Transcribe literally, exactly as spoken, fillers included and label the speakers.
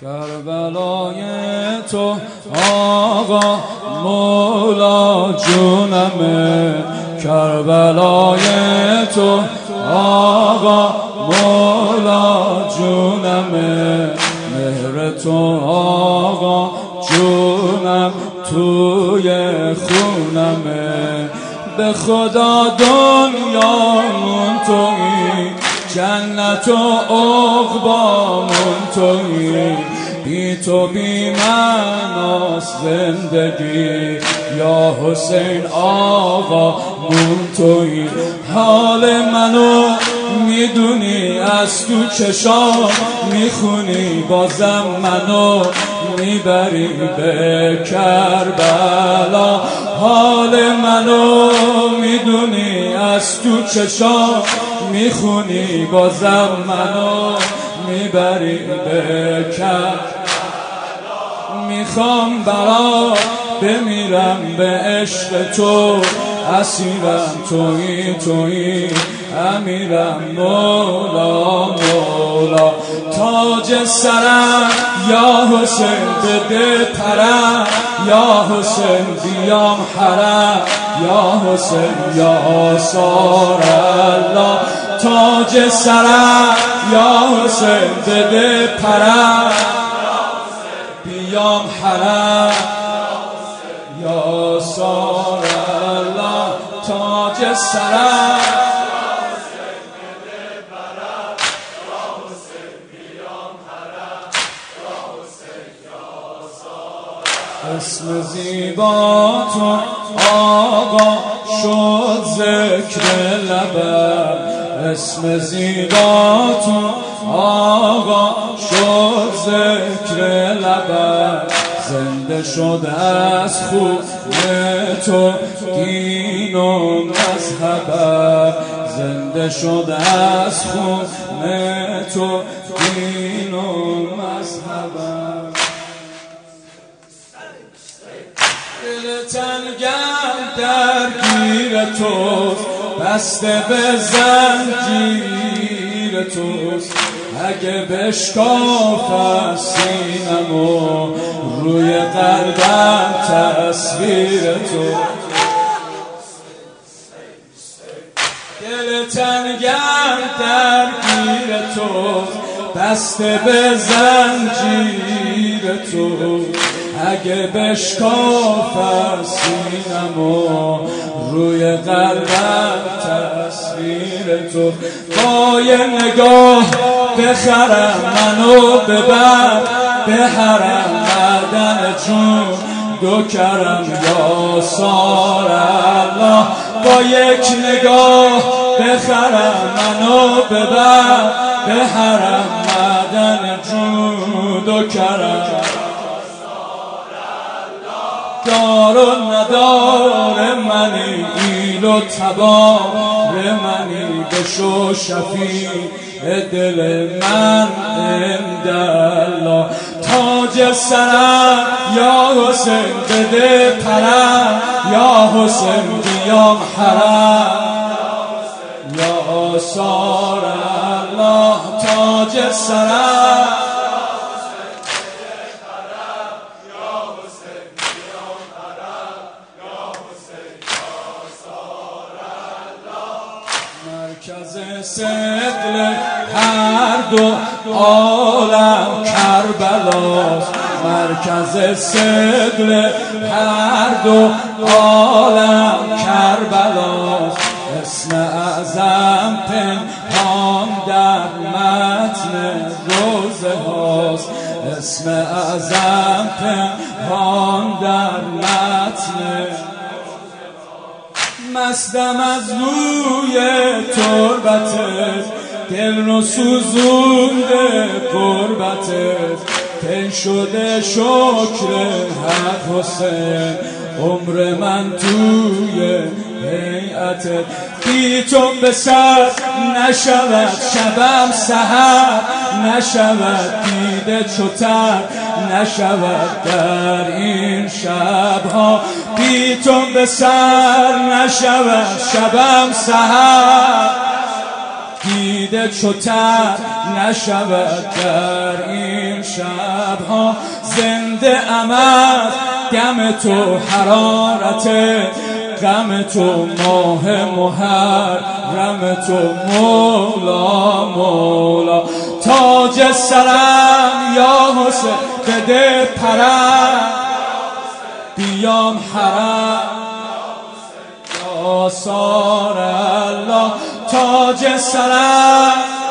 Speaker 1: کربلای تو آقا مولا جونمه، کربلای تو آقا مولا جونمه، مهر تو آقا جونم توی خونمه، به خدا دنیامون تویی، جنت و عقبامون تویی، بی تو بی معناست زندگی، یا حسین آقا مون تویی، حال منو میدونی، از تو چشام میخونی، بازم منو میبری به کربلا، حال منو میدونی، از تو چشام میخونی، بازم منو میبری به کربلا، میخوام برات بمیرم به عشق تو، اسیرم تویی تویی امیرم مولا مولا، تاج سرم یا حسین بده پرم، یا حسین بیام حرم، یا حسین یا آثار الله، تاج سرم یا حسین بده پرم، بیام حرم، یا آثار الله، تاج سرم اسم زیبا تو آقا شد ذکر لبم، اسم زیبا تو آقا شد ذکر لبم، زنده شد از خون تو دین و مذهبم، زنده شد از خون تو دین و مذهبم، دل تنگم درگیر توست، بسته به زنجیر توست، اگه بشکافم سینمو، روی قلبم تصویر تو، دل تنگم درگیر توست، بسته به زنجیر توست، اگه بشکافم سینمو، روی قلبم تصویر تو، با یه نگاه بخرم منو ببر به حرم، معدن جون دو کرم یا آثار الله، با یک نگاه بخرم منو ببر به حرم، معدن جون دو کرم، دار و ندار منی، ایل و تبار منی، بشو شفیع دل من عندالله، تاج سرم یا حسین بده پرم، یا حسین بیام حرم، یا آثار الله، تاج سرم مرکز صدق هر دو عالم کربلاست، مرکز صدق هر دو عالم کربلاست، اسم اعظم پنهان در متن روزه هاست، اسم اعظم پنهان در متن، مستم از روی تربتت، دل رو سوزونده قربتت، تن شده شکر حق حسین، عمر من توی هیئتت، بی تو به سر نشود شبم سحر، نشود دیده چوتر، نشود در این شبها، بی تو به سر نشود شبم سحر، دیده چوتر نشود در این شبها. زنده امد دم تو حرارت غم تو ماه محرم تو مولا مولا. تاج سرم یا حسین بده پرم بیام حرم یا سار الله. تاج سرم